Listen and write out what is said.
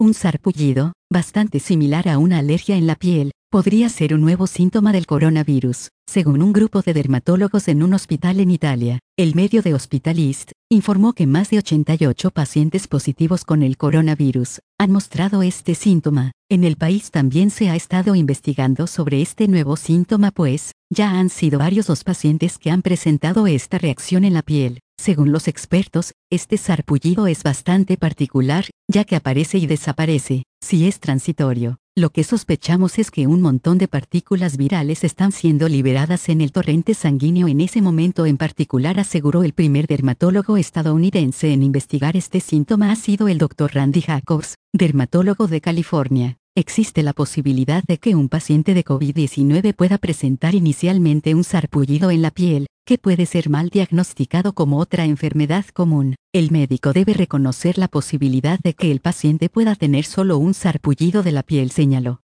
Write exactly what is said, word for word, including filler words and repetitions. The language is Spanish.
Un sarpullido, bastante similar a una alergia en la piel, podría ser un nuevo síntoma del coronavirus, según un grupo de dermatólogos en un hospital en Italia. El medio de Hospitalist informó que más de ochenta y ocho pacientes positivos con el coronavirus han mostrado este síntoma. En el país también se ha estado investigando sobre este nuevo síntoma, pues ya han sido varios los pacientes que han presentado esta reacción en la piel. Según los expertos, este sarpullido es bastante particular, ya que aparece y desaparece. Si es transitorio, lo que sospechamos es que un montón de partículas virales están siendo liberadas en el torrente sanguíneo en ese momento en particular, aseguró el primer dermatólogo estadounidense en investigar este síntoma ha sido el doctor Randy Jacobs, dermatólogo de California. Existe la posibilidad de que un paciente de COVID diecinueve pueda presentar inicialmente un sarpullido en la piel, que puede ser mal diagnosticado como otra enfermedad común. El médico debe reconocer la posibilidad de que el paciente pueda tener solo un sarpullido de la piel, señaló.